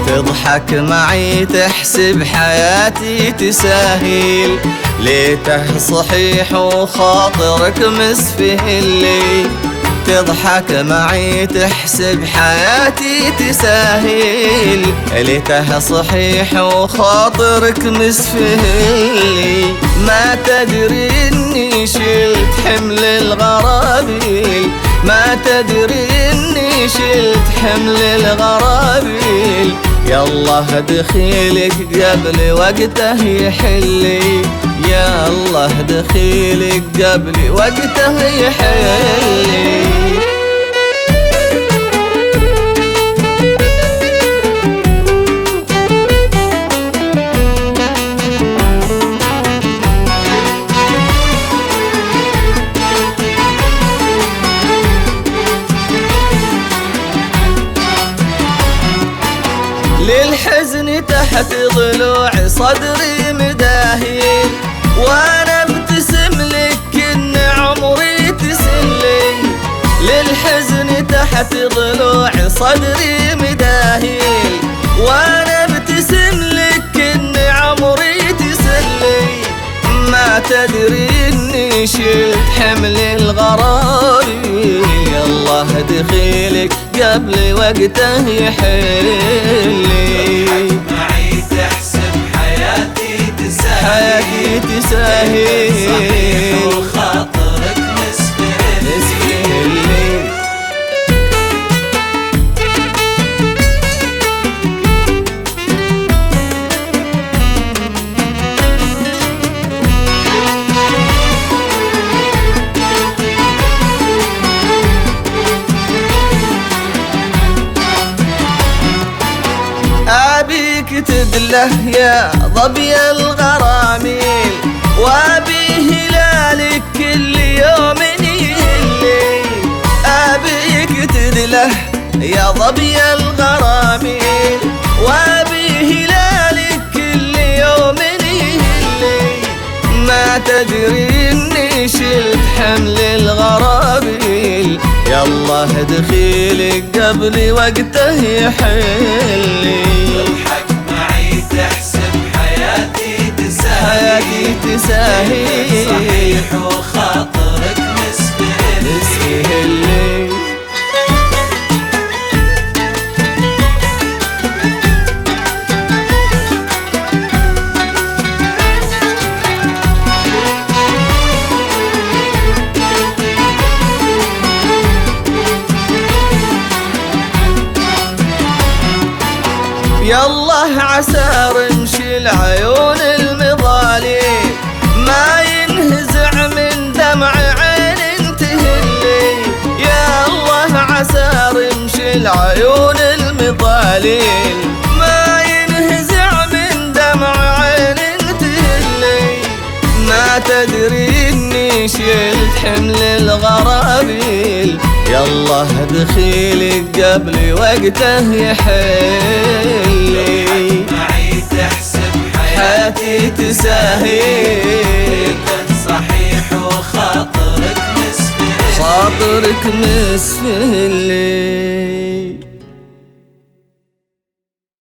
تضحك معي تحسب حياتي تساهل، ليته صحيح وخاطرك مسفه لي. تضحك معي تحسب حياتي تساهل، ليته صحيح وخاطرك مسفه لي. ما تدري اني شلت حمل الغرابيل، ما تدري اني شلت حمل الغرابيل. يالله دخيلك قبل وقته يحلي، يا الله دخيلك قبل وقته يحلي. للحزن تحت ضلوع صدري مداهين، وانا ابتسم لك ان عمري تسلي. للحزن تحت ضلوع صدري مداهين، وانا ابتسم لك ان عمري تسلي. ما تدري اني شلت حمل الغرابي، الله دخيلك قبل وقته يحلي. معي تحسب حياتي تساهل، حياتي تساهل، صحيح وخاطرك مسفه لي. أبيك تدله يا ظبي الغراميل، وأبي هلالك كل يوم يهلي. أبيك تدله يا ظبي الغراميل، وأبي هلالك كل يوم يهلي. ما تدري إني شلت حمل الغرابيل، يالله دخيلك قبل وقته يحلي. تضحك معي تحسب حياتي تساهل، حياتي تساهل، صحيح وخاطرك مسفه لي. يالله عسى رمش العيون المظالم، ما ينهزع من دمع عين تهلي. يا الله عسى رمش العيون المظالم، ما ينهزع من دمع عين تهلي. ما تدري اني شلت حمل الغرابيل، يالله دخيلك قبل وقته يحلي. معي تحسب حياتي تساهل، صحيح وخاطرك مسفه خاطرك مسفه لي.